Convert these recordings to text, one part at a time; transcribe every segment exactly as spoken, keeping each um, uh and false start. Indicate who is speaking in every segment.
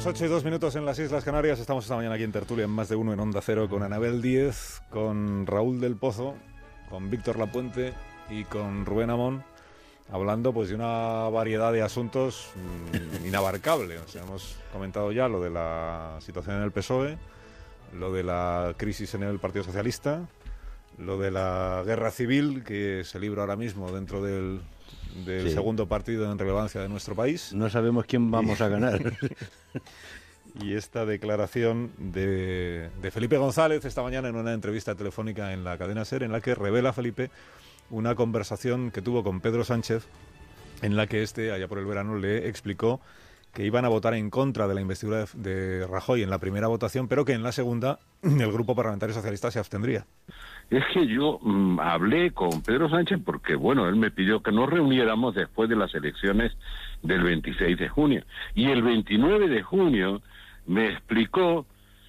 Speaker 1: Las ocho y dos minutos en las Islas Canarias. Estamos esta mañana aquí en Tertulia, en Más de Uno, en Onda Cero, con Anabel Díez, con Raúl del Pozo, con Víctor Lapuente y con Rubén Amón, hablando pues de una variedad de asuntos mmm, inabarcable. O sea, hemos comentado ya lo de la situación en el P S O E, lo de la crisis en el Partido Socialista, lo de la guerra civil que se libra ahora mismo dentro del... del sí. segundo partido en relevancia de nuestro país.
Speaker 2: No sabemos quién vamos a ganar.
Speaker 1: Y esta declaración de, de Felipe González esta mañana en una entrevista telefónica en la cadena SER, en la que revela Felipe una conversación que tuvo con Pedro Sánchez, en la que este, allá por el verano, le explicó que iban a votar en contra de la investidura de, de Rajoy en la primera votación, pero que en la segunda el Grupo Parlamentario Socialista se abstendría.
Speaker 3: Es que yo mmm, hablé con Pedro Sánchez porque, bueno, él me pidió que nos reuniéramos después de las elecciones del veintiséis de junio. Y el veintinueve de junio me explicó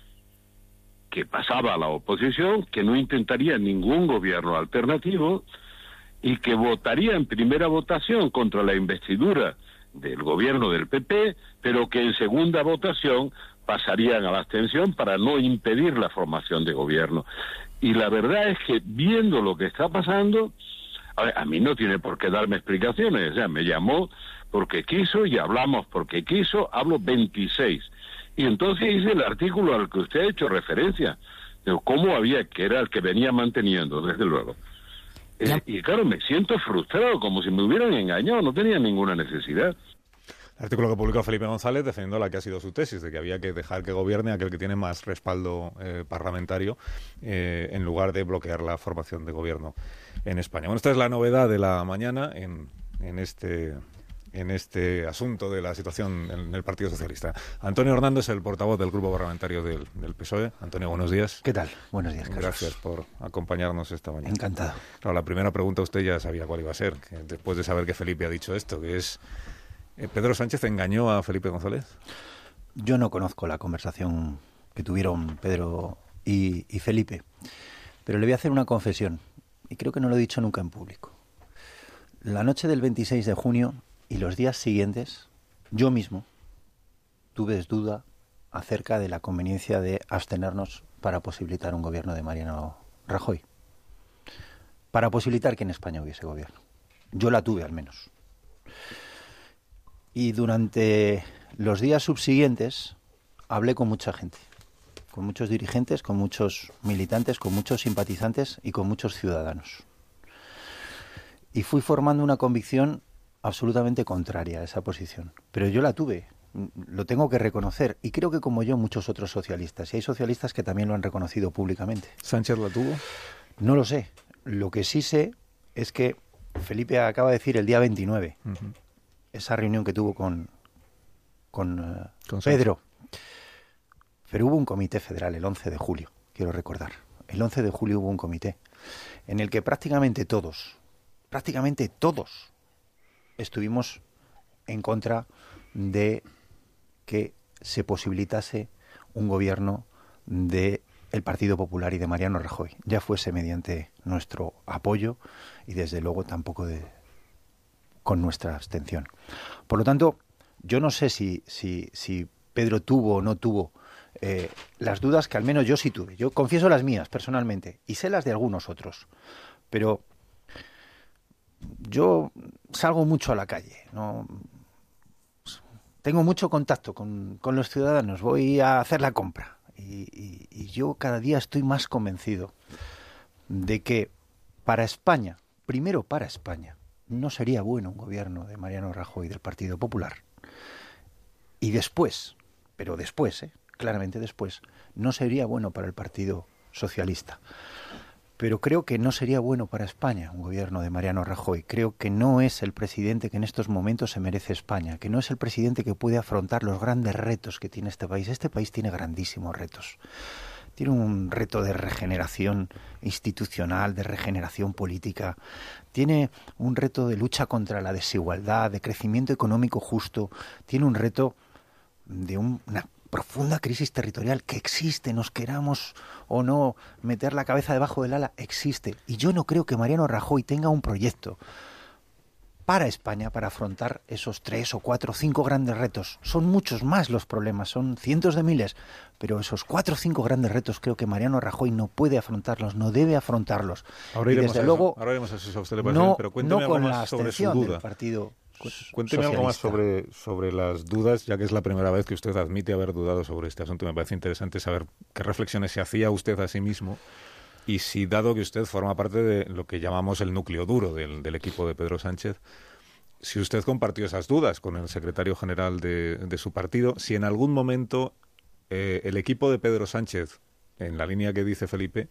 Speaker 3: que pasaba a la oposición, que no intentaría ningún gobierno alternativo y que votaría en primera votación contra la investidura del gobierno del P P, pero que en segunda votación pasarían a la abstención para no impedir la formación de gobierno. Y la verdad es que, viendo lo que está pasando, a, ver, a mí no tiene por qué darme explicaciones. O sea, me llamó porque quiso y hablamos porque quiso, hablo veintiséis. Y entonces hice el artículo al que usted ha hecho referencia, de cómo había, que era el que venía manteniendo, desde luego. Eh, y claro, me siento frustrado, como si me hubieran engañado, no tenía ninguna necesidad.
Speaker 1: El artículo que publicó Felipe González defendiendo la que ha sido su tesis, de que había que dejar que gobierne aquel que tiene más respaldo eh, parlamentario, eh, en lugar de bloquear la formación de gobierno en España. Bueno, esta es la novedad de la mañana en, en este... en este asunto de la situación en el Partido Socialista. Antonio Hernando es el portavoz del Grupo Parlamentario del, del P S O E. Antonio, buenos días.
Speaker 4: ¿Qué tal? Buenos días, Carlos.
Speaker 1: Gracias por acompañarnos esta mañana.
Speaker 4: Encantado.
Speaker 1: Claro, la primera pregunta usted ya sabía cuál iba a ser, que después de saber que Felipe ha dicho esto, que es... ¿eh, ¿Pedro Sánchez engañó a Felipe González?
Speaker 4: Yo no conozco la conversación que tuvieron Pedro y, y Felipe, pero le voy a hacer una confesión, y creo que no lo he dicho nunca en público. La noche del veintiséis de junio... y los días siguientes, yo mismo tuve duda acerca de la conveniencia de abstenernos para posibilitar un gobierno de Mariano Rajoy. Para posibilitar que en España hubiese gobierno. Yo la tuve al menos. Y durante los días subsiguientes hablé con mucha gente. Con muchos dirigentes, con muchos militantes, con muchos simpatizantes y con muchos ciudadanos. Y fui formando una convicción absolutamente contraria a esa posición. Pero yo la tuve, lo tengo que reconocer, y creo que como yo muchos otros socialistas, y hay socialistas que también lo han reconocido públicamente.
Speaker 1: ¿Sánchez la tuvo?
Speaker 4: No lo sé. Lo que sí sé es que Felipe acaba de decir el día veintinueve, uh-huh. esa reunión que tuvo con, con, uh, ¿Con Pedro. Pero hubo un comité federal el once de julio, quiero recordar. El once de julio hubo un comité en el que prácticamente todos, prácticamente todos, estuvimos en contra de que se posibilitase un gobierno de el Partido Popular y de Mariano Rajoy, ya fuese mediante nuestro apoyo y desde luego tampoco de, con nuestra abstención. Por lo tanto, yo no sé si, si, si Pedro tuvo o no tuvo eh, las dudas que al menos yo sí tuve. Yo confieso las mías personalmente y sé las de algunos otros, pero yo salgo mucho a la calle, ¿no? Tengo mucho contacto con, con los ciudadanos, voy a hacer la compra y, y, y yo cada día estoy más convencido de que para España, primero para España, no sería bueno un gobierno de Mariano Rajoy del Partido Popular. Y después, pero después, ¿eh? claramente después, no sería bueno para el Partido Socialista. Pero creo que no sería bueno para España un gobierno de Mariano Rajoy. Creo que no es el presidente que en estos momentos se merece España, que no es el presidente que puede afrontar los grandes retos que tiene este país. Este país tiene grandísimos retos. Tiene un reto de regeneración institucional, de regeneración política. Tiene un reto de lucha contra la desigualdad, de crecimiento económico justo. Tiene un reto de un, una profunda crisis territorial que existe, nos queramos o no meter la cabeza debajo del ala, existe. Y yo no creo que Mariano Rajoy tenga un proyecto para España, para afrontar esos tres o cuatro o cinco grandes retos. Son muchos más los problemas, son cientos de miles, pero esos cuatro o cinco grandes retos creo que Mariano Rajoy no puede afrontarlos, no debe afrontarlos.
Speaker 1: Ahora
Speaker 4: y
Speaker 1: iremos
Speaker 4: desde
Speaker 1: a
Speaker 4: luego,
Speaker 1: eso. Ahora iremos a eso, a usted le parece
Speaker 4: no,
Speaker 1: bien, pero cuénteme
Speaker 4: no
Speaker 1: algo
Speaker 4: con
Speaker 1: más
Speaker 4: la
Speaker 1: sobre su
Speaker 4: abstención
Speaker 1: duda.
Speaker 4: del Partido
Speaker 1: Cuénteme
Speaker 4: Socialista.
Speaker 1: algo más sobre, sobre las dudas, ya que es la primera vez que usted admite haber dudado sobre este asunto. Me parece interesante saber qué reflexiones se hacía usted a sí mismo y si, dado que usted forma parte de lo que llamamos el núcleo duro del, del equipo de Pedro Sánchez, si usted compartió esas dudas con el secretario general de, de su partido, si en algún momento eh, el equipo de Pedro Sánchez, en la línea que dice Felipe,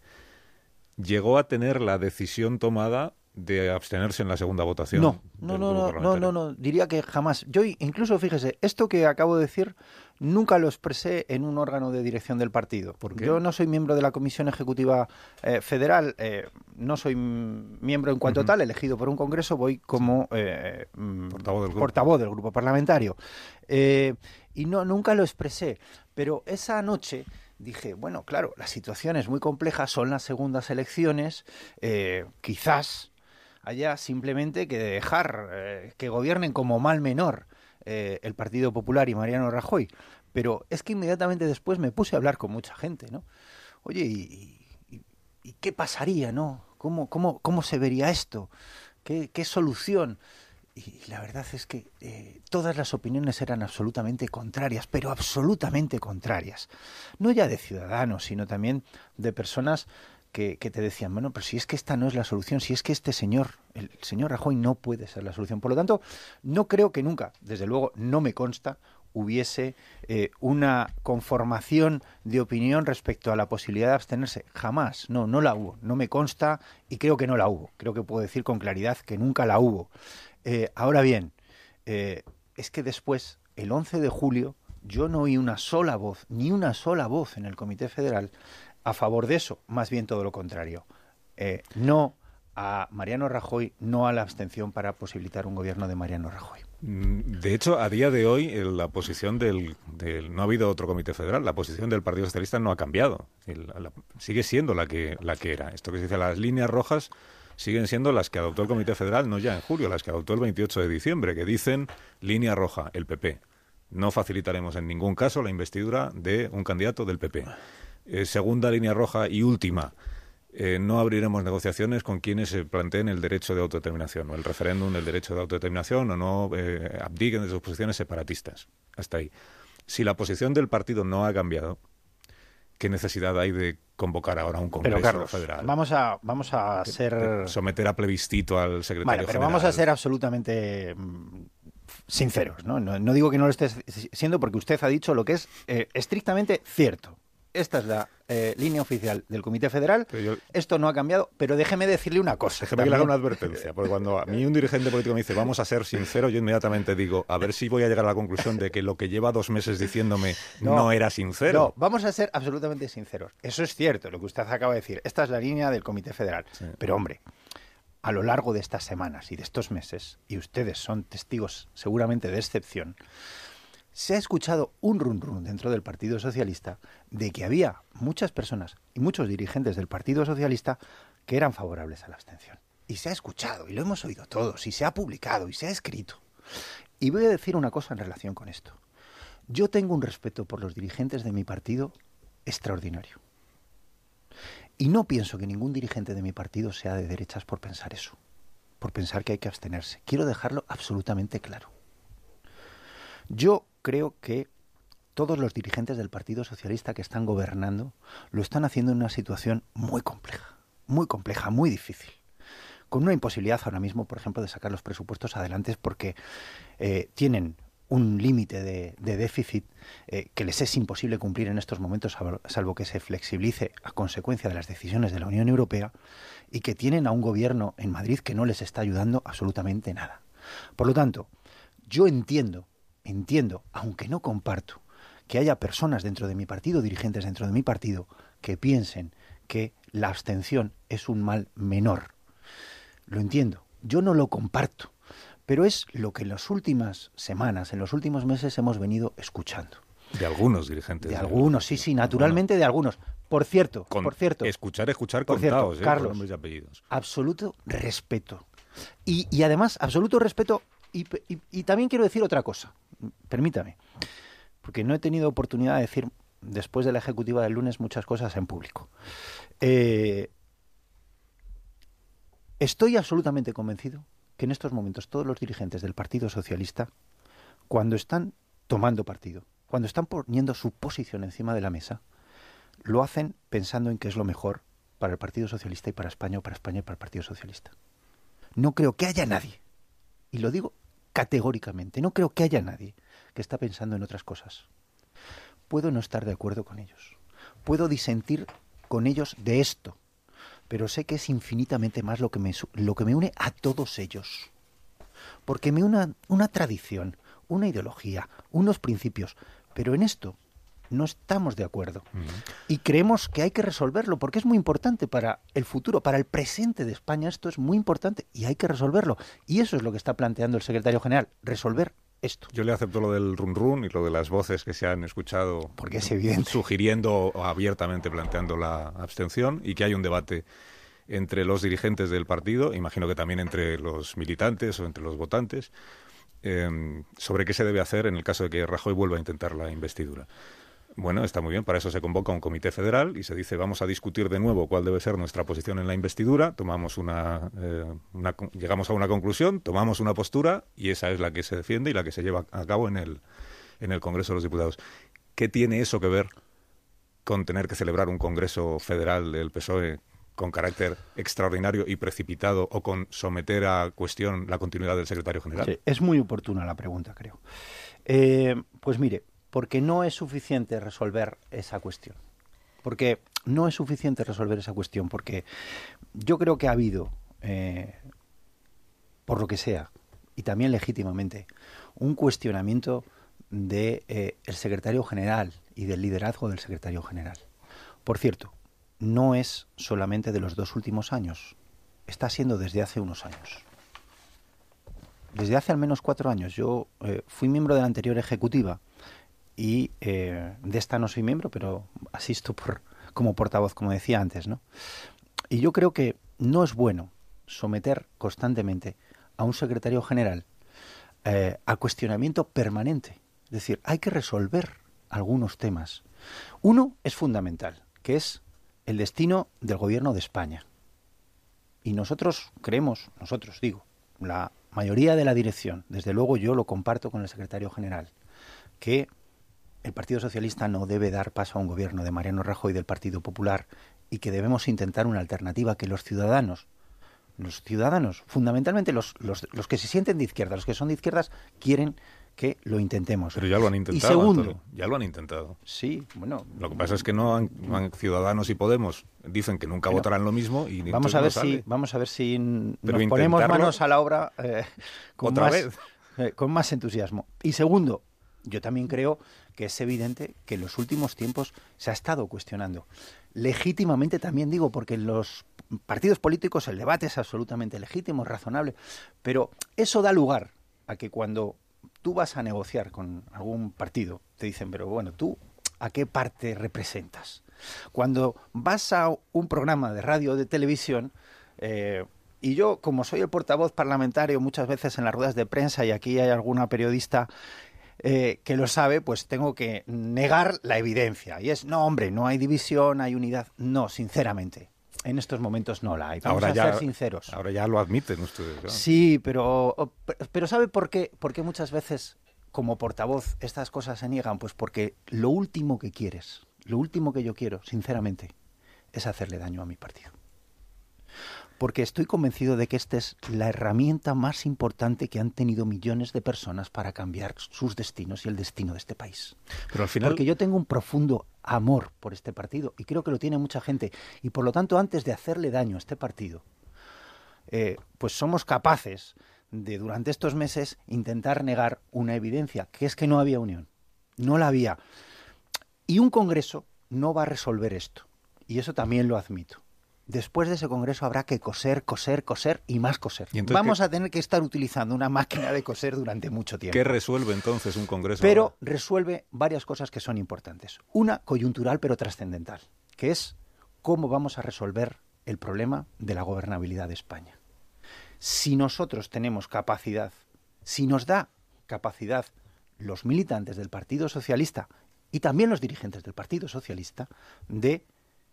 Speaker 1: llegó a tener la decisión tomada de abstenerse en la segunda votación.
Speaker 4: No, no, no, no, no, no, no, diría que jamás. Yo incluso, fíjese, esto que acabo de decir nunca lo expresé en un órgano de dirección del partido.
Speaker 1: ¿Por qué?
Speaker 4: Yo no soy miembro de la Comisión Ejecutiva eh, Federal, eh, no soy miembro en cuanto uh-huh. tal, elegido por un congreso, voy como eh,
Speaker 1: portavoz, del grupo.
Speaker 4: portavoz del grupo parlamentario. Eh, y no, nunca lo expresé, pero esa noche dije, bueno, claro, la situación es muy compleja, son las segundas elecciones, eh, quizás haya simplemente que dejar eh, que gobiernen como mal menor eh, el Partido Popular y Mariano Rajoy. Pero es que inmediatamente después me puse a hablar con mucha gente, ¿no? Oye, ¿y, y, y qué pasaría, no? ¿Cómo, cómo, cómo se vería esto? ¿Qué, qué solución? Y la verdad es que eh, todas las opiniones eran absolutamente contrarias, pero absolutamente contrarias. No ya de ciudadanos, sino también de personas Que, que te decían, bueno, pero si es que esta no es la solución, si es que este señor, el señor Rajoy no puede ser la solución. Por lo tanto, no creo que nunca, desde luego no me consta, hubiese eh, una conformación de opinión respecto a la posibilidad de abstenerse. Jamás, no, no la hubo, no me consta y creo que no la hubo. Creo que puedo decir con claridad que nunca la hubo. Eh, ahora bien, eh, es que después, el once de julio, yo no oí una sola voz, ni una sola voz en el Comité Federal a favor de eso, más bien todo lo contrario. Eh, no a Mariano Rajoy, no a la abstención para posibilitar un gobierno de Mariano Rajoy.
Speaker 1: De hecho, a día de hoy, la posición del, del... No ha habido otro comité federal, la posición del Partido Socialista no ha cambiado. El, la, sigue siendo la que, la que era. Esto que se dice, las líneas rojas siguen siendo las que adoptó el Comité Federal, no ya en julio, las que adoptó el veintiocho de diciembre, que dicen línea roja, el P P. No facilitaremos en ningún caso la investidura de un candidato del P P. Eh, segunda línea roja y última, eh, no abriremos negociaciones con quienes se planteen el derecho de autodeterminación o el referéndum del derecho de autodeterminación o no eh, abdiquen de sus posiciones separatistas. Hasta ahí. Si la posición del partido no ha cambiado, ¿qué necesidad hay de convocar ahora un congreso
Speaker 4: pero, Carlos,
Speaker 1: federal?
Speaker 4: Vamos a, vamos a ser...
Speaker 1: Someter a plebiscito al secretario
Speaker 4: vale, pero
Speaker 1: general.
Speaker 4: Vamos a ser absolutamente sinceros, ¿no? No, no digo que no lo estés siendo porque usted ha dicho lo que es eh, estrictamente cierto. Esta es la eh, línea oficial del Comité Federal. Yo, Esto no ha cambiado, pero déjeme decirle una cosa.
Speaker 1: Déjeme también. que le haga una advertencia, porque cuando a mí un dirigente político me dice vamos a ser sinceros, yo inmediatamente digo, a ver si voy a llegar a la conclusión de que lo que lleva dos meses diciéndome no, no era sincero.
Speaker 4: No, vamos a ser absolutamente sinceros. Eso es cierto, lo que usted acaba de decir. Esta es la línea del Comité Federal. Sí. Pero, hombre, a lo largo de estas semanas y de estos meses, y ustedes son testigos seguramente de excepción, se ha escuchado un run run dentro del Partido Socialista de que había muchas personas y muchos dirigentes del Partido Socialista que eran favorables a la abstención. Y se ha escuchado, y lo hemos oído todos, y se ha publicado, y se ha escrito. Y voy a decir una cosa en relación con esto. Yo tengo un respeto por los dirigentes de mi partido extraordinario. Y no pienso que ningún dirigente de mi partido sea de derechas por pensar eso, por pensar que hay que abstenerse. Quiero dejarlo absolutamente claro. Yo creo que todos los dirigentes del Partido Socialista que están gobernando lo están haciendo en una situación muy compleja, muy compleja, muy difícil. Con una imposibilidad ahora mismo, por ejemplo, de sacar los presupuestos adelante porque eh, tienen un límite de, de déficit eh, que les es imposible cumplir en estos momentos, salvo que se flexibilice a consecuencia de las decisiones de la Unión Europea, y que tienen a un gobierno en Madrid que no les está ayudando absolutamente nada. Por lo tanto, yo entiendo Entiendo, aunque no comparto, que haya personas dentro de mi partido, dirigentes dentro de mi partido, que piensen que la abstención es un mal menor. Lo entiendo, yo no lo comparto, pero es lo que en las últimas semanas, en los últimos meses hemos venido escuchando.
Speaker 1: De algunos dirigentes.
Speaker 4: De algunos, sí, sí, naturalmente de algunos. Por cierto,
Speaker 1: Con
Speaker 4: por cierto.
Speaker 1: Escuchar, escuchar
Speaker 4: por
Speaker 1: contados,
Speaker 4: cierto,
Speaker 1: ¿eh?
Speaker 4: Carlos,
Speaker 1: Por nombres y apellidos.
Speaker 4: Absoluto respeto Y, y además, absoluto respeto. Y, y, y también quiero decir otra cosa. Permítame. Porque no he tenido oportunidad de decir, después de la ejecutiva del lunes, muchas cosas en público. Eh, estoy absolutamente convencido que en estos momentos todos los dirigentes del Partido Socialista, cuando están tomando partido, cuando están poniendo su posición encima de la mesa, lo hacen pensando en qué es lo mejor para el Partido Socialista y para España, o para España y para el Partido Socialista. No creo que haya nadie, y lo digo categóricamente, no creo que haya nadie que está pensando en otras cosas. Puedo no estar de acuerdo con ellos, puedo disentir con ellos de esto, pero sé que es infinitamente más lo que me, lo que me une a todos ellos. Porque me une una, una tradición, una ideología, unos principios, pero en esto no estamos de acuerdo. Uh-huh. Y creemos que hay que resolverlo, porque es muy importante para el futuro, para el presente de España. Esto es muy importante y hay que resolverlo. Y eso es lo que está planteando el secretario general, resolver esto.
Speaker 1: Yo le acepto lo del run run y lo de las voces que se han escuchado,
Speaker 4: porque es evidente,
Speaker 1: sugiriendo o abiertamente planteando la abstención, y que hay un debate entre los dirigentes del partido, imagino que también entre los militantes o entre los votantes, eh, sobre qué se debe hacer en el caso de que Rajoy vuelva a intentar la investidura. Bueno, está muy bien, para eso se convoca un comité federal y se dice vamos a discutir de nuevo cuál debe ser nuestra posición en la investidura, tomamos una, eh, una llegamos a una conclusión, tomamos una postura y esa es la que se defiende y la que se lleva a cabo en el, en el Congreso de los Diputados. ¿Qué tiene eso que ver con tener que celebrar un Congreso federal del P S O E con carácter extraordinario y precipitado, o con someter a cuestión la continuidad del secretario general?
Speaker 4: Sí, es muy oportuna la pregunta, creo. Eh, pues mire, porque no es suficiente resolver esa cuestión. Porque no es suficiente resolver esa cuestión, porque yo creo que ha habido, eh, por lo que sea, y también legítimamente, un cuestionamiento de eh, el secretario general y del liderazgo del secretario general. Por cierto, no es solamente de los dos últimos años, está siendo desde hace unos años. Desde hace al menos cuatro años. Yo eh, fui miembro de la anterior ejecutiva y eh, de esta no soy miembro, pero asisto por, como portavoz, como decía antes, ¿no? Y yo creo que no es bueno someter constantemente a un secretario general eh, a cuestionamiento permanente. Es decir, hay que resolver algunos temas. Uno es fundamental, que es el destino del gobierno de España. Y nosotros creemos, nosotros digo, la mayoría de la dirección, desde luego yo lo comparto con el secretario general, que el Partido Socialista no debe dar paso a un gobierno de Mariano Rajoy y del Partido Popular, y que debemos intentar una alternativa que los ciudadanos, los ciudadanos, fundamentalmente los, los, los que se sienten de izquierda, los que son de izquierdas, quieren que lo intentemos.
Speaker 1: Pero ya lo han intentado.
Speaker 4: Y segundo,
Speaker 1: Arturo, ya lo han intentado.
Speaker 4: Sí, bueno.
Speaker 1: Lo que pasa es que no han, no han Ciudadanos y Podemos dicen que nunca
Speaker 4: bueno,
Speaker 1: votarán lo mismo y
Speaker 4: vamos a ver
Speaker 1: no
Speaker 4: si vamos a ver si nos
Speaker 1: Pero
Speaker 4: ponemos manos a la obra eh, con
Speaker 1: otra
Speaker 4: más,
Speaker 1: vez.
Speaker 4: Eh, con más entusiasmo. Y segundo, yo también creo que es evidente que en los últimos tiempos se ha estado cuestionando. Legítimamente también digo, porque en los partidos políticos el debate es absolutamente legítimo, razonable, pero eso da lugar a que cuando tú vas a negociar con algún partido, te dicen, pero bueno, ¿tú a qué parte representas? Cuando vas a un programa de radio o de televisión, eh, y yo, como soy el portavoz parlamentario muchas veces en las ruedas de prensa, y aquí hay alguna periodista eh, que lo sabe, pues tengo que negar la evidencia. Y es, no, hombre, no hay división, hay unidad. No, sinceramente. En estos momentos no la hay. Vamos
Speaker 1: ahora
Speaker 4: a
Speaker 1: ya,
Speaker 4: ser sinceros.
Speaker 1: Ahora ya lo admiten ustedes. ¿No?
Speaker 4: Sí, pero, pero ¿sabe por qué? Porque muchas veces, como portavoz, estas cosas se niegan. Pues porque lo último que quieres, lo último que yo quiero, sinceramente, es hacerle daño a mi partido. Porque estoy convencido de que esta es la herramienta más importante que han tenido millones de personas para cambiar sus destinos y el destino de este país.
Speaker 1: Pero al final...
Speaker 4: Porque yo tengo un profundo amor por este partido y creo que lo tiene mucha gente. Y por lo tanto, antes de hacerle daño a este partido, eh, pues somos capaces de, durante estos meses, intentar negar una evidencia, que es que no había unión. No la había. Y un Congreso no va a resolver esto. Y eso también lo admito. Después de ese congreso habrá que coser, coser, coser y más coser. ¿Y Vamos qué? a tener que estar utilizando una máquina de coser durante mucho tiempo.
Speaker 1: ¿Qué resuelve entonces un congreso?
Speaker 4: Pero
Speaker 1: ahora?
Speaker 4: resuelve varias cosas que son importantes. Una coyuntural pero trascendental, que es cómo vamos a resolver el problema de la gobernabilidad de España. Si nosotros tenemos capacidad, si nos da capacidad los militantes del Partido Socialista y también los dirigentes del Partido Socialista de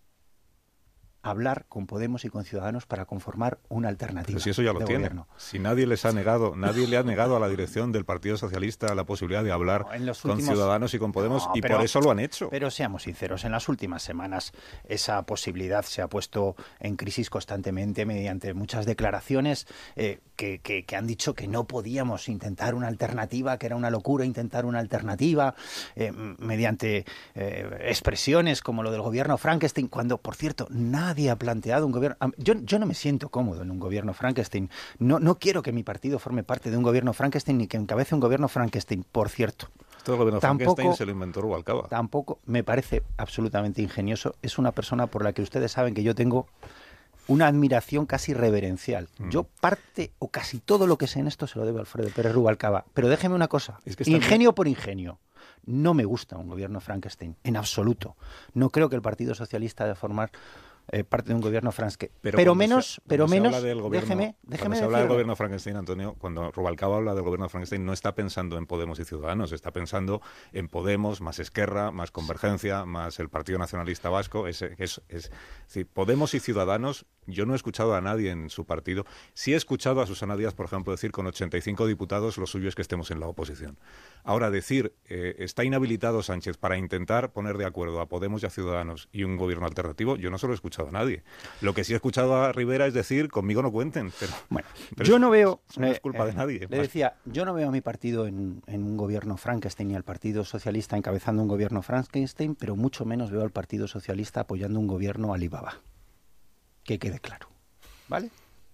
Speaker 4: hablar con Podemos y con Ciudadanos para conformar una alternativa.
Speaker 1: Pero si eso ya lo tiene.
Speaker 4: Gobierno.
Speaker 1: Si nadie les ha negado, nadie le ha negado a la dirección del Partido Socialista la posibilidad de hablar
Speaker 4: no, en los
Speaker 1: con
Speaker 4: últimos...
Speaker 1: Ciudadanos y con Podemos,
Speaker 4: no,
Speaker 1: y
Speaker 4: pero,
Speaker 1: por eso lo han hecho.
Speaker 4: Pero seamos sinceros, en las últimas semanas esa posibilidad se ha puesto en crisis constantemente mediante muchas declaraciones eh, que, que, que han dicho que no podíamos intentar una alternativa, que era una locura intentar una alternativa, eh, mediante eh, expresiones como lo del gobierno Frankenstein, cuando, por cierto, nadie ha planteado un gobierno... Yo, yo no me siento cómodo en un gobierno Frankenstein. No, no quiero que mi partido forme parte de un gobierno Frankenstein ni que encabece un gobierno Frankenstein, por cierto.
Speaker 1: Todo el gobierno
Speaker 4: Tampoco,
Speaker 1: Frankenstein se lo inventó Rubalcaba.
Speaker 4: Tampoco me parece absolutamente ingenioso. Es una persona por la que ustedes saben que yo tengo una admiración casi reverencial. Mm. Yo parte o casi todo lo que sé en esto se lo debo a Alfredo Pérez Rubalcaba. Pero déjeme una cosa, es que ingenio bien. por ingenio. No me gusta un gobierno Frankenstein, en absoluto. No creo que el Partido Socialista debe formar eh, parte de un gobierno Frankenstein. Pero, pero menos,
Speaker 1: se,
Speaker 4: pero menos,
Speaker 1: gobierno,
Speaker 4: déjeme, déjeme
Speaker 1: Cuando se habla del gobierno Frankenstein, Antonio, cuando Rubalcaba habla del gobierno Frankenstein, no está pensando en Podemos y Ciudadanos, está pensando en Podemos, más Esquerra, más Convergencia, más el Partido Nacionalista Vasco. Es, es, es, es decir, Podemos y Ciudadanos, yo no he escuchado a nadie en su partido. Sí he escuchado a Susana Díaz, por ejemplo, decir con ochenta y cinco diputados lo suyo es que estemos en la oposición. Ahora, decir, eh, está inhabilitado Sánchez para intentar poner de acuerdo a Podemos y a Ciudadanos y un gobierno alternativo, yo no se lo he escuchado a nadie. Lo que sí he escuchado a Rivera es decir, conmigo no cuenten. Pero,
Speaker 4: bueno,
Speaker 1: pero
Speaker 4: yo
Speaker 1: es,
Speaker 4: no veo...
Speaker 1: No es culpa
Speaker 4: eh,
Speaker 1: de nadie.
Speaker 4: Le decía, yo no veo a mi partido en, en un gobierno Frankenstein ni al Partido Socialista encabezando un gobierno Frankenstein, pero mucho menos veo al Partido Socialista apoyando un gobierno Alibaba. Que quede claro. ¿Vale?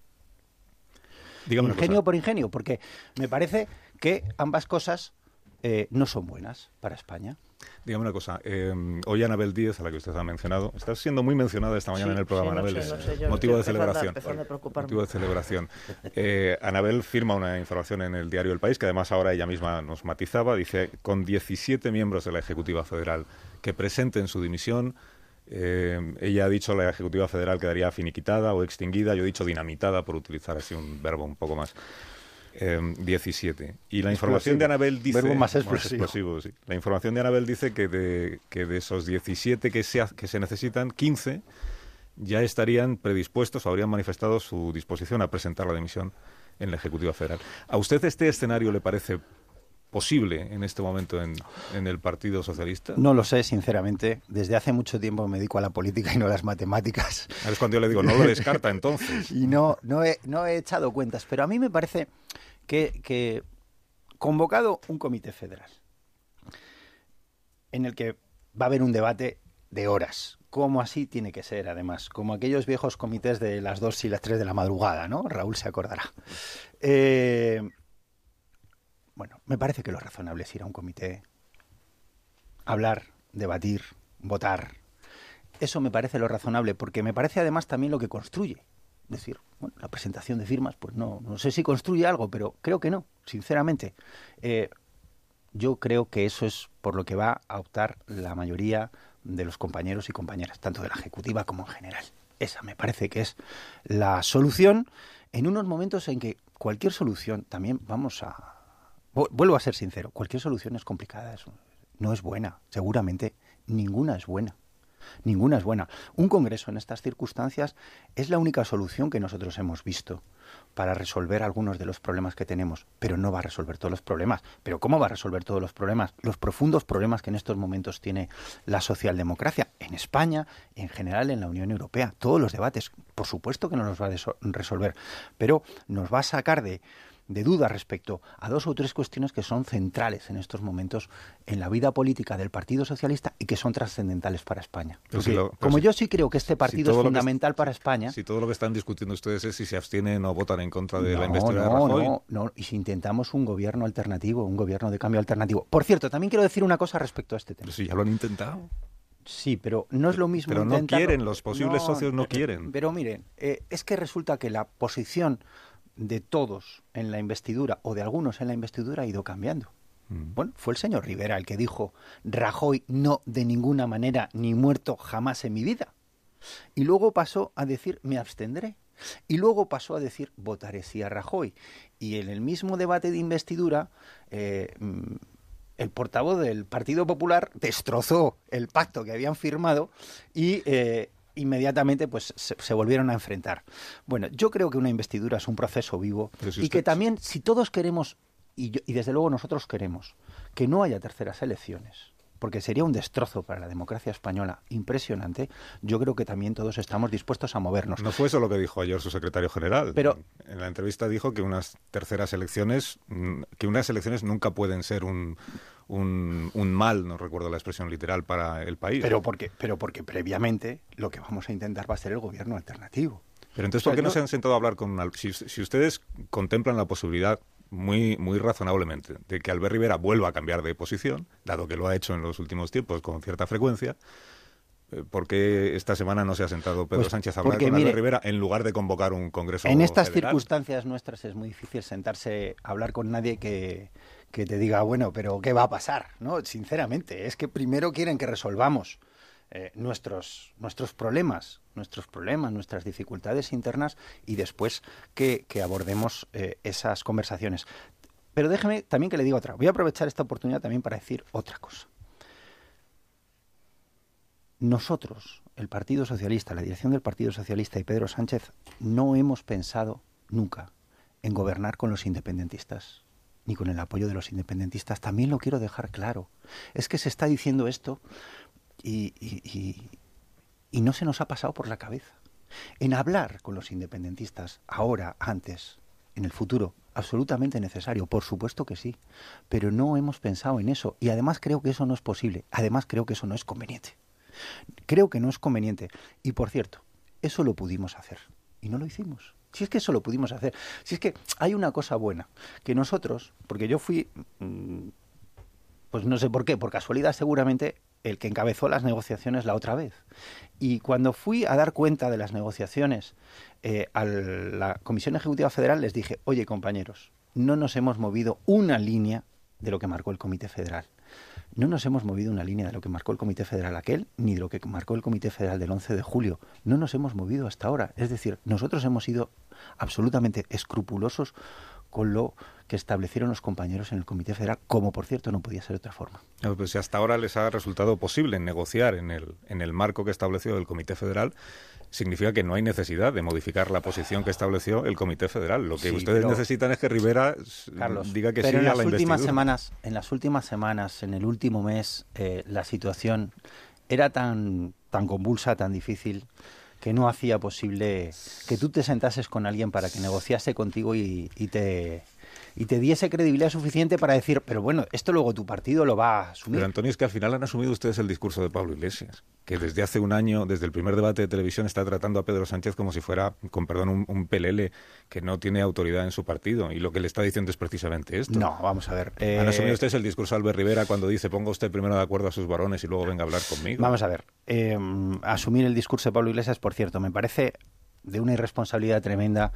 Speaker 1: Dígame
Speaker 4: ingenio por ingenio, porque me parece que ambas cosas eh, no son buenas para España.
Speaker 1: Dígame una cosa, eh, hoy Anabel Díez, a la que usted ha mencionado, está siendo muy mencionada esta mañana
Speaker 5: sí,
Speaker 1: en el programa,
Speaker 5: sí, no
Speaker 1: Anabel,
Speaker 5: sé, no sé, yo
Speaker 1: motivo de
Speaker 5: estoy
Speaker 1: celebración.
Speaker 5: empezando a preocuparme.
Speaker 1: Motivo de celebración. Eh, Anabel firma una información en el diario El País, que además ahora ella misma nos matizaba, dice, con diecisiete miembros de la Ejecutiva Federal que presenten su dimisión, Eh, ella ha dicho la Ejecutiva Federal quedaría finiquitada o extinguida, yo he dicho dinamitada por utilizar así un verbo un poco más. Eh, diecisiete. Y la información explosivo. de Anabel dice...
Speaker 4: Verbo más explosivo.
Speaker 1: Más explosivo sí. La información de Anabel dice que de, que de esos diecisiete que se, que se necesitan, quince ya estarían predispuestos o habrían manifestado su disposición a presentar la dimisión en la Ejecutiva Federal. ¿A usted este escenario le parece posible en este momento en, en el Partido Socialista?
Speaker 4: No lo sé, sinceramente. Desde hace mucho tiempo me dedico a la política y no a las matemáticas.
Speaker 1: Ahora es cuando yo le digo, no lo descarta entonces.
Speaker 4: Y no, no, he, no he echado cuentas, pero a mí me parece que, que convocado un comité federal en el que va a haber un debate de horas, como así tiene que ser, además, como aquellos viejos comités de las dos y las tres de la madrugada, ¿no? Raúl se acordará. Eh... Bueno, me parece que lo razonable es ir a un comité, hablar, debatir, votar. Eso me parece lo razonable, porque me parece además también lo que construye. Es decir, bueno, la presentación de firmas, pues no, no sé si construye algo, pero creo que no, sinceramente. Eh, yo creo que eso es por lo que va a optar la mayoría de los compañeros y compañeras, tanto de la Ejecutiva como en general. Esa me parece que es la solución en unos momentos en que cualquier solución, también vamos a... Vuelvo a ser sincero, cualquier solución es complicada, es, no es buena, seguramente ninguna es buena, ninguna es buena. Un congreso en estas circunstancias es la única solución que nosotros hemos visto para resolver algunos de los problemas que tenemos, pero no va a resolver todos los problemas. ¿Pero cómo va a resolver todos los problemas? Los profundos problemas que en estos momentos tiene la socialdemocracia en España, en general en la Unión Europea. Todos los debates, por supuesto que no los va a resolver, pero nos va a sacar de... de dudas respecto a dos o tres cuestiones que son centrales en estos momentos en la vida política del Partido Socialista y que son trascendentales para España. Porque, si lo, como si, yo sí creo que este partido si es fundamental es, para España...
Speaker 1: Si todo lo que están discutiendo ustedes es si se abstienen o votan en contra de no, la investidura
Speaker 4: no,
Speaker 1: de Rajoy...
Speaker 4: No, no, y si intentamos un gobierno alternativo, un gobierno de cambio alternativo. Por cierto, también quiero decir una cosa respecto a este tema.
Speaker 1: Pero si ya lo han intentado.
Speaker 4: Sí, pero no es lo mismo
Speaker 1: Pero no
Speaker 4: intentarlo.
Speaker 1: quieren, los posibles
Speaker 4: no,
Speaker 1: socios no quieren.
Speaker 4: Pero miren, eh, es que resulta que la posición de todos en la investidura o de algunos en la investidura ha ido cambiando. Mm. Bueno, fue el señor Rivera el que dijo Rajoy no de ninguna manera ni muerto jamás en mi vida. Y luego pasó a decir me abstendré. Y luego pasó a decir votaré sí a Rajoy. Y en el mismo debate de investidura, eh, el portavoz del Partido Popular destrozó el pacto que habían firmado y eh, inmediatamente pues se, se volvieron a enfrentar. Bueno, yo creo que una investidura es un proceso vivo si y usted... que también, si todos queremos, y, yo, y desde luego nosotros queremos, que no haya terceras elecciones, porque sería un destrozo para la democracia española impresionante, yo creo que también todos estamos dispuestos a movernos.
Speaker 1: No fue eso lo que dijo ayer su secretario general.
Speaker 4: Pero
Speaker 1: en la entrevista dijo que unas terceras elecciones, que unas elecciones nunca pueden ser un, un, un mal, no recuerdo la expresión literal, para el país.
Speaker 4: Pero porque, pero porque previamente lo que vamos a intentar va a ser el gobierno alternativo.
Speaker 1: Pero entonces, ¿por qué no se han sentado a hablar con... Si, si ustedes contemplan la posibilidad muy muy razonablemente de que Albert Rivera vuelva a cambiar de posición, dado que lo ha hecho en los últimos tiempos con cierta frecuencia, ¿por qué esta semana no se ha sentado Pedro
Speaker 4: pues
Speaker 1: Sánchez a hablar
Speaker 4: porque,
Speaker 1: con
Speaker 4: mire,
Speaker 1: Albert Rivera en lugar de convocar un congreso
Speaker 4: en estas
Speaker 1: federal?
Speaker 4: Circunstancias nuestras es muy difícil sentarse a hablar con nadie que, que te diga, bueno, pero ¿qué va a pasar? ¿No? Sinceramente, es que primero quieren que resolvamos Eh, nuestros nuestros problemas, nuestros problemas, nuestras dificultades internas y después que, que abordemos eh, esas conversaciones. Pero déjeme también que le diga otra. Voy a aprovechar esta oportunidad también para decir otra cosa. Nosotros, el Partido Socialista, la dirección del Partido Socialista y Pedro Sánchez, no hemos pensado nunca en gobernar con los independentistas, ni con el apoyo de los independentistas. También lo quiero dejar claro. Es que se está diciendo esto Y, y, y, y no se nos ha pasado por la cabeza. En hablar con los independentistas, ahora, antes, en el futuro, absolutamente necesario, por supuesto que sí, pero no hemos pensado en eso y además creo que eso no es posible, además creo que eso no es conveniente. Creo que no es conveniente y, por cierto, eso lo pudimos hacer y no lo hicimos. Si es que eso lo pudimos hacer. Si es que hay una cosa buena, que nosotros, porque yo fui, pues no sé por qué, por casualidad seguramente, el que encabezó las negociaciones la otra vez. Y cuando fui a dar cuenta de las negociaciones eh, a la Comisión Ejecutiva Federal, les dije, oye, compañeros, no nos hemos movido una línea de lo que marcó el Comité Federal. No nos hemos movido una línea de lo que marcó el Comité Federal aquel, ni de lo que marcó el Comité Federal del once de julio. No nos hemos movido hasta ahora. Es decir, nosotros hemos sido absolutamente escrupulosos con lo que establecieron los compañeros en el Comité Federal, como por cierto no podía ser de otra forma.
Speaker 1: No, pues si hasta ahora les ha resultado posible negociar en el, en el marco que estableció el Comité Federal, significa que no hay necesidad de modificar la posición que estableció el Comité Federal. Lo que
Speaker 4: sí,
Speaker 1: ustedes
Speaker 4: pero,
Speaker 1: necesitan es que Rivera
Speaker 4: Carlos,
Speaker 1: diga que
Speaker 4: pero
Speaker 1: sí
Speaker 4: en
Speaker 1: a
Speaker 4: las
Speaker 1: la
Speaker 4: últimas
Speaker 1: investidura.
Speaker 4: Semanas, en las últimas semanas, en el último mes, eh, la situación era tan, tan convulsa, tan difícil, que no hacía posible que tú te sentases con alguien para que negociase contigo y, y te... y te diese credibilidad suficiente para decir, pero bueno, esto luego tu partido lo va a asumir.
Speaker 1: Pero Antonio, es que al final han asumido ustedes el discurso de Pablo Iglesias, que desde hace un año, desde el primer debate de televisión, está tratando a Pedro Sánchez como si fuera, con perdón, un, un pelele que no tiene autoridad en su partido, y lo que le está diciendo es precisamente esto.
Speaker 4: No, vamos a ver.
Speaker 1: Eh... Han asumido ustedes el discurso de Albert Rivera cuando dice, ponga usted primero de acuerdo a sus varones y luego venga a hablar conmigo.
Speaker 4: Vamos a ver. Eh, asumir el discurso de Pablo Iglesias, por cierto, me parece de una irresponsabilidad tremenda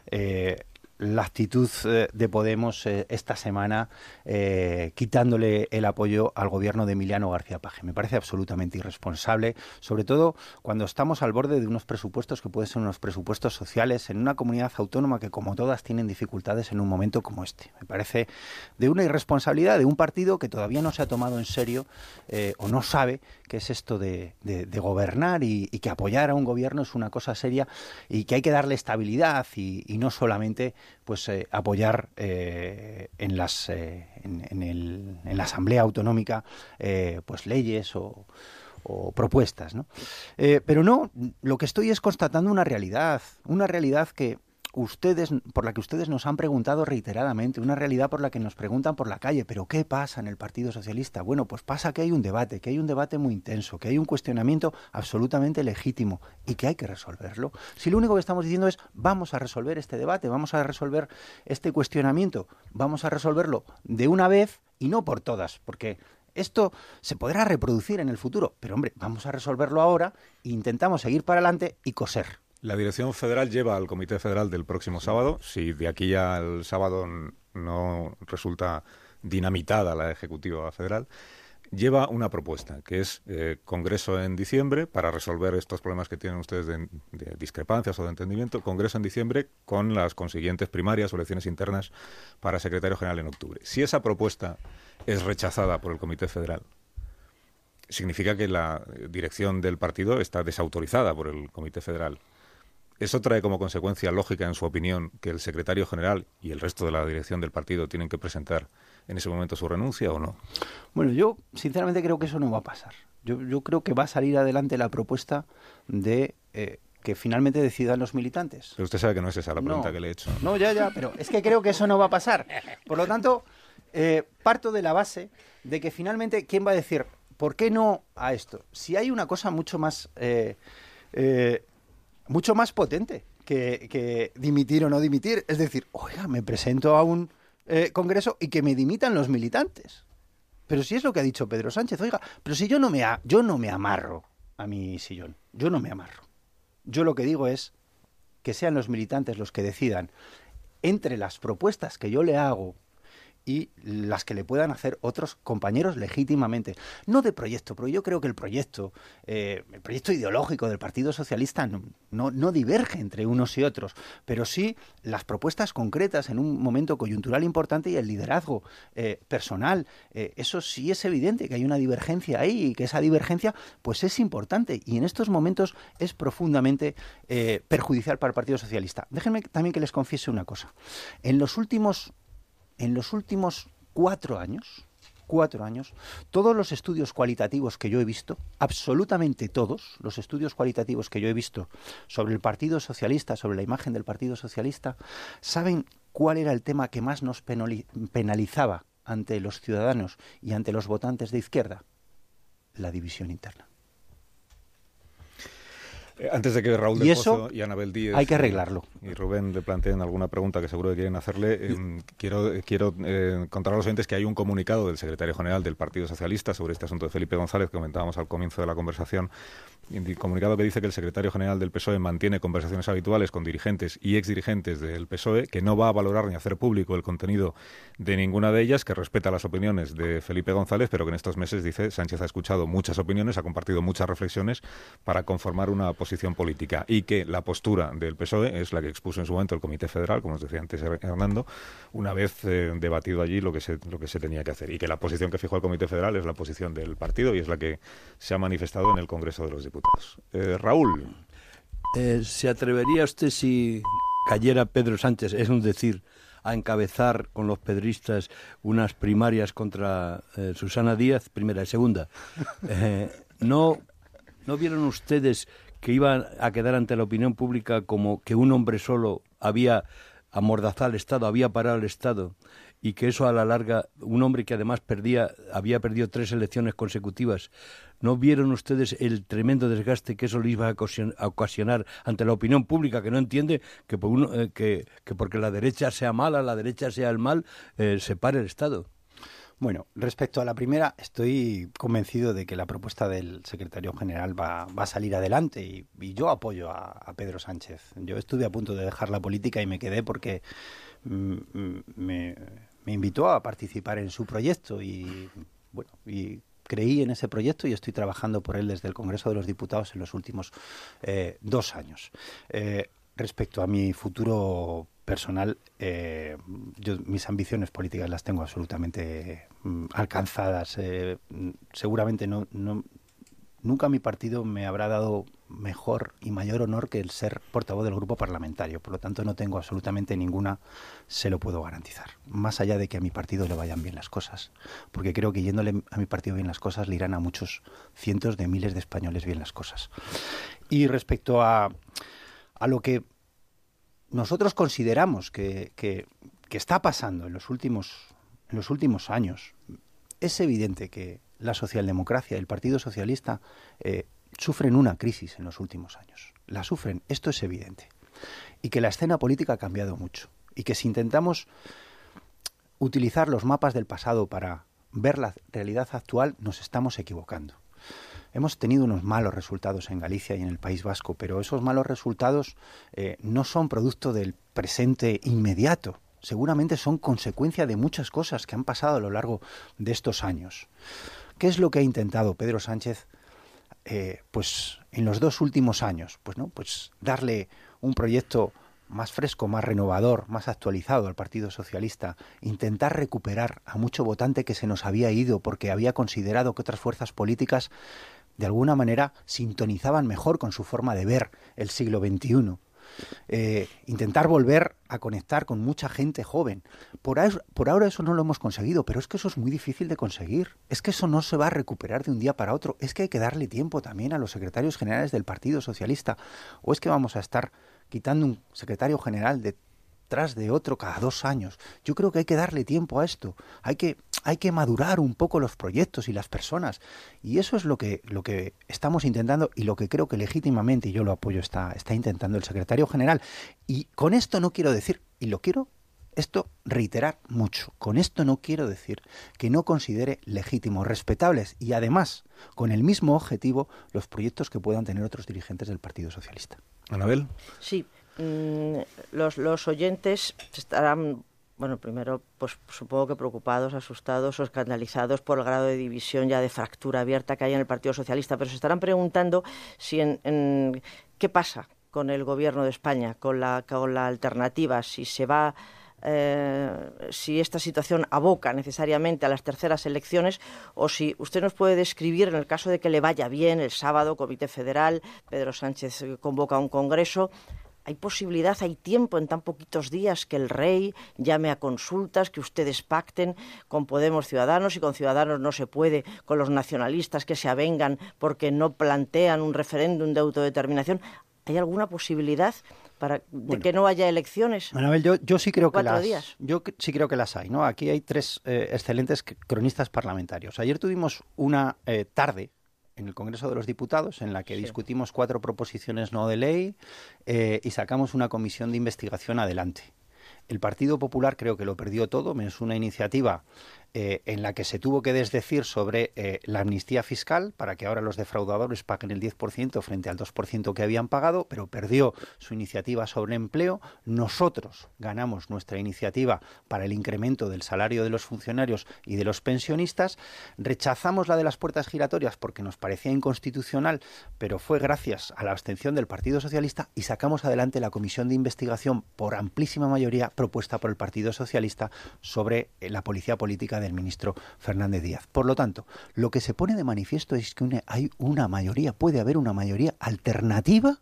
Speaker 4: eh, la actitud eh, de Podemos eh, esta semana eh, quitándole el apoyo al gobierno de Emiliano García Paje. Me parece absolutamente irresponsable, sobre todo cuando estamos al borde de unos presupuestos que pueden ser unos presupuestos sociales en una comunidad autónoma que, como todas, tienen dificultades en un momento como este. Me parece de una irresponsabilidad de un partido que todavía no se ha tomado en serio eh, o no sabe qué es esto de, de, de gobernar y, y que apoyar a un gobierno es una cosa seria y que hay que darle estabilidad y, y no solamente pues eh, apoyar eh, en las eh, en, en, el, en la Asamblea Autonómica eh, pues leyes o, o propuestas, ¿no? Eh, pero no, lo que estoy es constatando una realidad, una realidad que ustedes, por la que ustedes nos han preguntado reiteradamente, una realidad por la que nos preguntan por la calle, pero ¿qué pasa en el Partido Socialista? Bueno, pues pasa que hay un debate, que hay un debate muy intenso, que hay un cuestionamiento absolutamente legítimo y que hay que resolverlo. Si lo único que estamos diciendo es vamos a resolver este debate, vamos a resolver este cuestionamiento, vamos a resolverlo de una vez y no por todas, porque esto se podrá reproducir en el futuro, pero hombre, vamos a resolverlo ahora e intentamos seguir para adelante y coser.
Speaker 1: La Dirección Federal lleva al Comité Federal del próximo sábado. Si de aquí al sábado no resulta dinamitada la Ejecutiva Federal, lleva una propuesta, que es eh, Congreso en diciembre, para resolver estos problemas que tienen ustedes de, de discrepancias o de entendimiento, Congreso en diciembre con las consiguientes primarias o elecciones internas para secretario general en octubre. Si esa propuesta es rechazada por el Comité Federal, significa que la dirección del partido está desautorizada por el Comité Federal. ¿Eso trae como consecuencia lógica, en su opinión, que el secretario general y el resto de la dirección del partido tienen que presentar en ese momento su renuncia o no?
Speaker 4: Bueno, yo sinceramente creo que eso no va a pasar. Yo, yo creo que va a salir adelante la propuesta de eh, que finalmente decidan los militantes.
Speaker 1: Pero usted sabe que no es esa la pregunta
Speaker 4: no,
Speaker 1: que le he hecho.
Speaker 4: No, ya, ya, pero es que creo que eso no va a pasar. Por lo tanto, eh, parto de la base de que finalmente, ¿quién va a decir por qué no a esto? Si hay una cosa mucho más... Eh, eh, mucho más potente que, que dimitir o no dimitir. Es decir, oiga, me presento a un eh, congreso y que me dimitan los militantes. Pero si es lo que ha dicho Pedro Sánchez, oiga, pero si yo no me, a, yo no me amarro a mi sillón, yo no me amarro. Yo lo que digo es que sean los militantes los que decidan entre las propuestas que yo le hago y las que le puedan hacer otros compañeros legítimamente. No de proyecto, porque yo creo que el proyecto, eh, el proyecto ideológico del Partido Socialista no, no, no diverge entre unos y otros, pero sí las propuestas concretas en un momento coyuntural importante y el liderazgo eh, personal. Eh, eso sí es evidente que hay una divergencia ahí y que esa divergencia pues es importante y en estos momentos es profundamente eh, perjudicial para el Partido Socialista. Déjenme también que les confiese una cosa. En los últimos En los últimos cuatro años, cuatro años, todos los estudios cualitativos que yo he visto, absolutamente todos los estudios cualitativos que yo he visto sobre el Partido Socialista, sobre la imagen del Partido Socialista, ¿saben cuál era el tema que más nos penalizaba ante los ciudadanos y ante los votantes de izquierda? La división interna.
Speaker 1: Eh, antes de que Raúl del Pozo y Anabel Díez
Speaker 4: hay que arreglarlo.
Speaker 1: Y Rubén le planteen alguna pregunta que seguro que quieren hacerle, eh, quiero, quiero eh, contar a los oyentes que hay un comunicado del secretario general del Partido Socialista sobre este asunto de Felipe González que comentábamos al comienzo de la conversación. Un comunicado que dice que el secretario general del P S O E mantiene conversaciones habituales con dirigentes y exdirigentes del P S O E, que no va a valorar ni hacer público el contenido de ninguna de ellas, que respeta las opiniones de Felipe González, pero que en estos meses, dice, Sánchez ha escuchado muchas opiniones, ha compartido muchas reflexiones para conformar una posición política y que la postura del P S O E es la que expuso en su momento el Comité Federal, como os decía antes Hernando, una vez eh, debatido allí lo que, se, lo que se tenía que hacer, y que la posición que fijó el Comité Federal es la posición del partido y es la que se ha manifestado en el Congreso de los Diputados. Eh, Raúl.
Speaker 2: Eh, ¿Se atrevería usted, si cayera Pedro Sánchez, es un decir, a encabezar con los pedristas unas primarias contra eh, Susana Díaz, primera y segunda? Eh, ¿no, ¿No vieron ustedes que iban a quedar ante la opinión pública como que un hombre solo había amordazado al Estado, había parado al Estado, y que eso a la larga, un hombre que además perdía, había perdido tres elecciones consecutivas, ¿no vieron ustedes el tremendo desgaste que eso le iba a ocasionar ante la opinión pública, que no entiende que, por uno, eh, que, que porque la derecha sea mala, la derecha sea el mal, eh, se pare el Estado?
Speaker 4: Bueno, respecto a la primera, estoy convencido de que la propuesta del secretario general va, va a salir adelante y, y yo apoyo a, a Pedro Sánchez. Yo estuve a punto de dejar la política y me quedé porque mm, me, me invitó a participar en su proyecto y, bueno, y creí en ese proyecto y estoy trabajando por él desde el Congreso de los Diputados en los últimos eh, dos años. Eh, respecto a mi futuro personal, eh, yo mis ambiciones políticas las tengo absolutamente mm, alcanzadas. Eh, seguramente no, no, nunca mi partido me habrá dado mejor y mayor honor que el ser portavoz del grupo parlamentario. Por lo tanto, no tengo absolutamente ninguna, se lo puedo garantizar. Más allá de que a mi partido le vayan bien las cosas. Porque creo que yéndole a mi partido bien las cosas, le irán a muchos cientos de miles de españoles bien las cosas. Y respecto a, a lo que nosotros consideramos que, que, que está pasando en los últimos, en los últimos años, es evidente que la socialdemocracia y el Partido Socialista eh, sufren una crisis en los últimos años. La sufren, esto es evidente. Y que la escena política ha cambiado mucho. Y que si intentamos utilizar los mapas del pasado para ver la realidad actual, nos estamos equivocando. Hemos tenido unos malos resultados en Galicia y en el País Vasco, pero esos malos resultados eh, no son producto del presente inmediato. Seguramente son consecuencia de muchas cosas que han pasado a lo largo de estos años. ¿qué es lo que ha intentado Pedro Sánchez eh, pues en los dos últimos años? Pues no, pues darle un proyecto más fresco, más renovador, más actualizado al Partido Socialista, intentar recuperar a mucho votante que se nos había ido porque había considerado que otras fuerzas políticas de alguna manera sintonizaban mejor con su forma de ver el siglo veintiuno. Eh, intentar volver a conectar con mucha gente joven. Por, ahora, por ahora eso no lo hemos conseguido, pero es que eso es muy difícil de conseguir. Es que eso no se va a recuperar de un día para otro. Es que hay que darle tiempo también a los secretarios generales del Partido Socialista. ¿O es que vamos a estar quitando un secretario general detrás de otro cada dos años? Yo creo que hay que darle tiempo a esto. Hay que, hay que madurar un poco los proyectos y las personas. Y eso es lo que, lo que estamos intentando y lo que creo que legítimamente, y yo lo apoyo, está, está intentando el secretario general. Y con esto no quiero decir, y lo quiero esto reiterar mucho, con esto no quiero decir que no considere legítimos, respetables y además con el mismo objetivo los proyectos que puedan tener otros dirigentes del Partido Socialista.
Speaker 1: Anabel.
Speaker 5: Sí, mmm, los, los oyentes estarán, bueno, primero, pues supongo que preocupados, asustados o escandalizados por el grado de división ya de fractura abierta que hay en el Partido Socialista, pero se estarán preguntando si en, en qué pasa con el Gobierno de España, con la, con la alternativa, si se va... Eh, si esta situación aboca necesariamente a las terceras elecciones o si usted nos puede describir, en el caso de que le vaya bien el sábado, Comité Federal, Pedro Sánchez convoca un congreso, ¿hay posibilidad, hay tiempo en tan poquitos días que el rey llame a consultas, que ustedes pacten con Podemos Ciudadanos y con Ciudadanos no se puede, con los nacionalistas que se avengan porque no plantean un referéndum de autodeterminación? ¿Hay alguna posibilidad para de bueno, que no haya elecciones?
Speaker 4: Anabel, yo, yo sí creo que las,
Speaker 5: días.
Speaker 4: yo sí creo que las hay, ¿no? Aquí hay tres eh, excelentes cronistas parlamentarios. Ayer tuvimos una eh, tarde en el Congreso de los Diputados en la que sí. discutimos cuatro proposiciones no de ley eh, y sacamos una comisión de investigación adelante. El Partido Popular creo que lo perdió todo, menos una iniciativa eh, en la que se tuvo que desdecir sobre eh, la amnistía fiscal para que ahora los defraudadores paguen el diez por ciento frente al dos por ciento que habían pagado, pero perdió su iniciativa sobre empleo. Nosotros ganamos nuestra iniciativa para el incremento del salario de los funcionarios y de los pensionistas. Rechazamos la de las puertas giratorias porque nos parecía inconstitucional, pero fue gracias a la abstención del Partido Socialista y sacamos adelante la comisión de investigación por amplísima mayoría propuesta por el Partido Socialista sobre eh, la policía política del ministro Fernández Díaz. Por lo tanto, lo que se pone de manifiesto es que una, hay una mayoría, puede haber una mayoría alternativa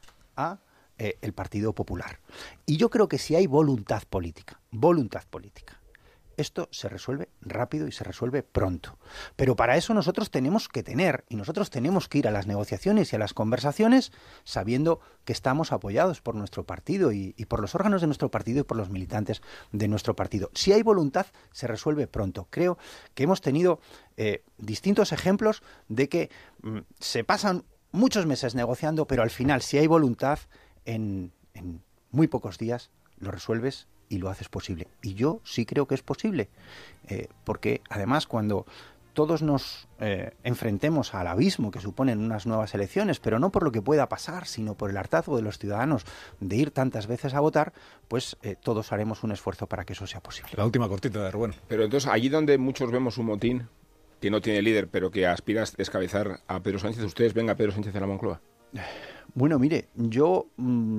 Speaker 4: a eh, el Partido Popular. Y yo creo que si hay voluntad política, voluntad política, esto se resuelve rápido y se resuelve pronto. Pero para eso nosotros tenemos que tener, y nosotros tenemos que ir a las negociaciones y a las conversaciones sabiendo que estamos apoyados por nuestro partido y, y por los órganos de nuestro partido y por los militantes de nuestro partido. Si hay voluntad, se resuelve pronto. Creo que hemos tenido eh, distintos ejemplos de que mm, se pasan muchos meses negociando, pero al final, si hay voluntad, en, en muy pocos días lo resuelves y lo haces posible. Y yo sí creo que es posible, eh, porque además cuando todos nos eh, enfrentemos al abismo que suponen unas nuevas elecciones, pero no por lo que pueda pasar, sino por el hartazgo de los ciudadanos de ir tantas veces a votar, pues eh, todos haremos un esfuerzo para que eso sea posible.
Speaker 1: La última cortita de Rubén.
Speaker 6: Pero entonces, allí donde muchos vemos un motín que no tiene líder, pero que aspira a descabezar a Pedro Sánchez, ¿ustedes ven a Pedro Sánchez a la Moncloa?
Speaker 4: Bueno, mire, yo mmm,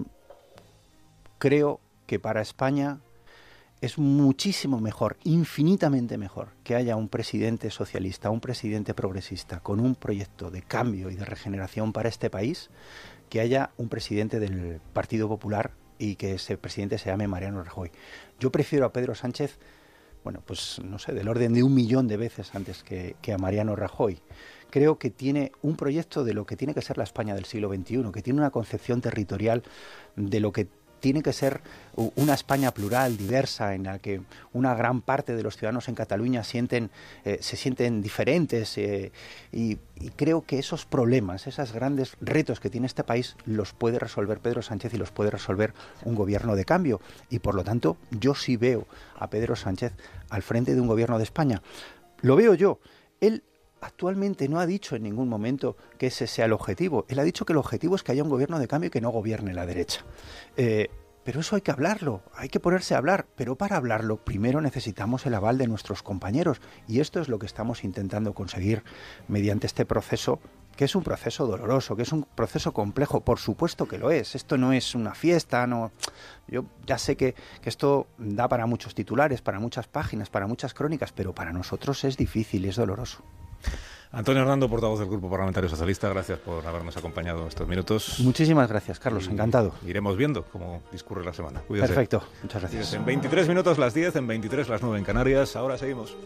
Speaker 4: creo que para España es muchísimo mejor, infinitamente mejor, que haya un presidente socialista, un presidente progresista, con un proyecto de cambio y de regeneración para este país, que haya un presidente del Partido Popular y que ese presidente se llame Mariano Rajoy. Yo prefiero a Pedro Sánchez, bueno, pues no sé, del orden de un millón de veces antes que, que a Mariano Rajoy. Creo que tiene un proyecto de lo que tiene que ser la España del siglo veintiuno, que tiene una concepción territorial de lo que tiene que ser una España plural, diversa, en la que una gran parte de los ciudadanos en Cataluña sienten, eh, se sienten diferentes eh, y, y creo que esos problemas, esos grandes retos que tiene este país los puede resolver Pedro Sánchez y los puede resolver un gobierno de cambio y por lo tanto yo sí veo a Pedro Sánchez al frente de un gobierno de España. Lo veo yo. Él actualmente no ha dicho en ningún momento que ese sea el objetivo. Él ha dicho que el objetivo es que haya un gobierno de cambio y que no gobierne la derecha. Eh, Pero eso hay que hablarlo, hay que ponerse a hablar. Pero para hablarlo, primero necesitamos el aval de nuestros compañeros. Y esto es lo que estamos intentando conseguir mediante este proceso, que es un proceso doloroso, que es un proceso complejo. Por supuesto que lo es. Esto no es una fiesta, no. Yo ya sé que, que esto da para muchos titulares, para muchas páginas, para muchas crónicas, pero para nosotros es difícil y es doloroso.
Speaker 1: Antonio Hernando, portavoz del Grupo Parlamentario Socialista, gracias por habernos acompañado estos minutos.
Speaker 4: Muchísimas gracias, Carlos,
Speaker 1: y
Speaker 4: encantado.
Speaker 1: Iremos viendo cómo discurre la semana. Cuídese.
Speaker 4: Perfecto, muchas gracias.
Speaker 1: En veintitrés minutos las diez, en veintitrés las nueve en Canarias. Ahora seguimos.